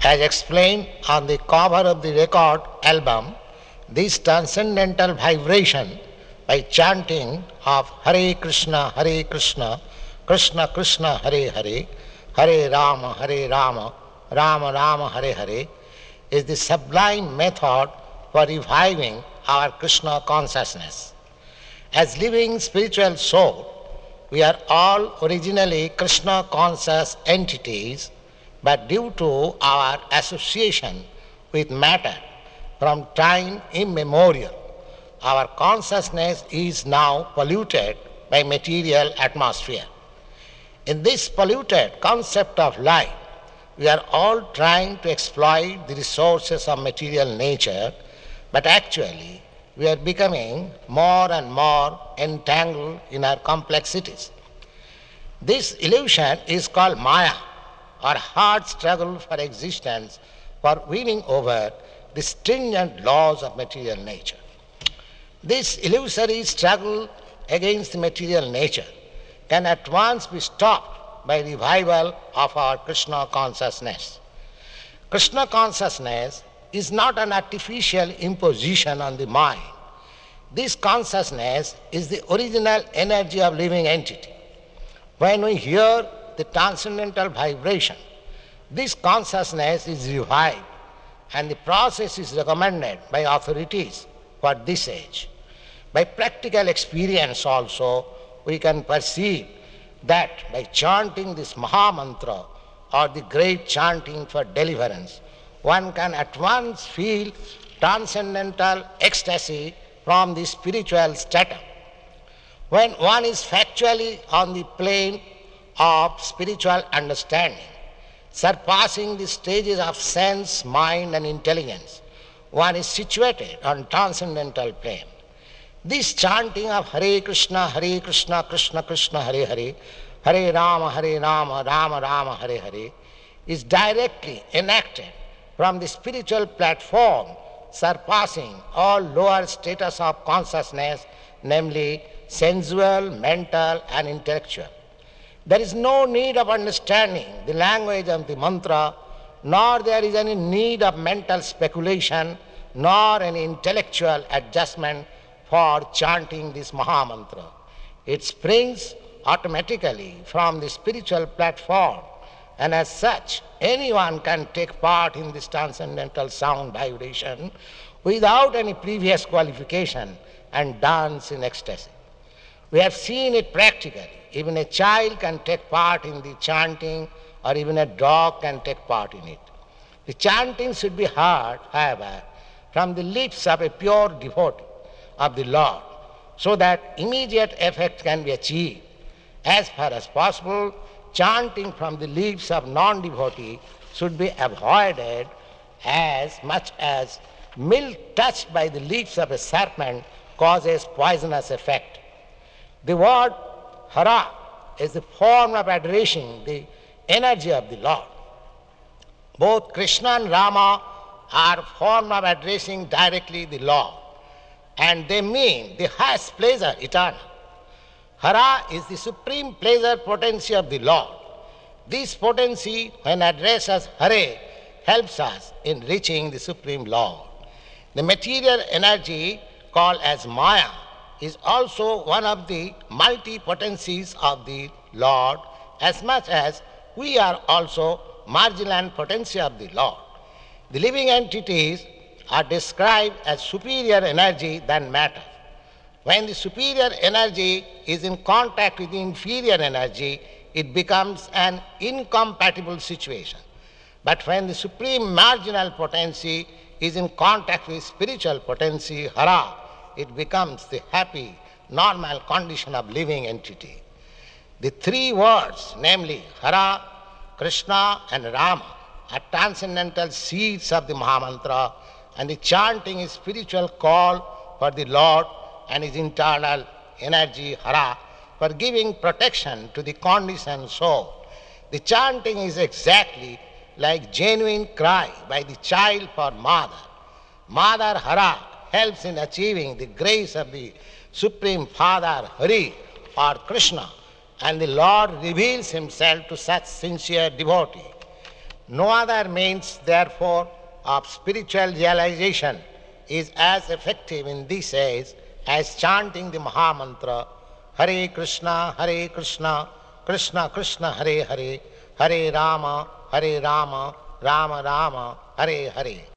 As explained on the cover of the record album, this transcendental vibration by chanting of Hare Krishna, Krishna Krishna, Hare Rama, Rama Rama, Hare Hare, is the sublime method for reviving our Krishna consciousness. As living spiritual soul, we are all originally Krishna conscious entities, but due to our association with matter from time immemorial, our consciousness is now polluted by material atmosphere. In this polluted concept of life, we are all trying to exploit the resources of material nature, but actually we are becoming more and more entangled in our complexities. This illusion is called Maya, or hard struggle for existence, for winning over the stringent laws of material nature. This illusory struggle against the material nature can at once be stopped by revival of our Krishna consciousness. Krishna consciousness is not an artificial imposition on the mind. This consciousness is the original energy of living entity. When we hear the transcendental vibration, this consciousness is revived, and the process is recommended by authorities for this age. By practical experience also, we can perceive that by chanting this Maha Mantra or the great chanting for deliverance, one can at once feel transcendental ecstasy from the spiritual stratum. When one is factually on the plane of spiritual understanding, surpassing the stages of sense, mind and intelligence, one is situated on transcendental plane. This chanting of Hare Krishna, Krishna Krishna, Hare Hare, Hare Rama, Rama Rama, Hare Hare, is directly enacted from the spiritual platform, surpassing all lower status of consciousness, namely sensual, mental and intellectual. There is no need of understanding the language of the mantra, nor there is any need of mental speculation, nor any intellectual adjustment for chanting this Maha Mantra. It springs automatically from the spiritual platform, and as such, anyone can take part in this transcendental sound vibration without any previous qualification and dance in ecstasy. We have seen it practically. Even a child can take part in the chanting, or even a dog can take part in it. The chanting should be heard, however, from the lips of a pure devotee of the Lord, so that immediate effect can be achieved. As far as possible, chanting from the lips of non-devotee should be avoided, as much as milk touched by the lips of a serpent causes poisonous effect. The word Hara is the form of addressing the energy of the Lord. Both Krishna and Rama are form of addressing directly the Lord, and they mean the highest pleasure eternal. Hara is the supreme pleasure potency of the Lord. This potency, when addressed as Hare, helps us in reaching the supreme Lord. The material energy called as Maya is also one of the multi-potencies of the Lord, as much as we are also marginal potency of the Lord. The living entities are described as superior energy than matter. When the superior energy is in contact with the inferior energy, it becomes an incompatible situation. But when the supreme marginal potency is in contact with spiritual potency, Hara, it becomes the happy, normal condition of living entity. The three words, namely Hara, Krishna and Rama, are transcendental seeds of the Mahamantra, and the chanting is spiritual call for the Lord and his internal energy, Hara, for giving protection to the conditioned soul. The chanting is exactly like genuine cry by the child for mother. Mother Hara helps in achieving the grace of the Supreme Father Hari or Krishna, and the Lord reveals himself to such sincere devotee. No other means, therefore, of spiritual realization is as effective in this age as chanting the Mahamantra Hare Krishna, Krishna Krishna, Hare Hare, Hare Rama, Rama Rama, Hare Hare.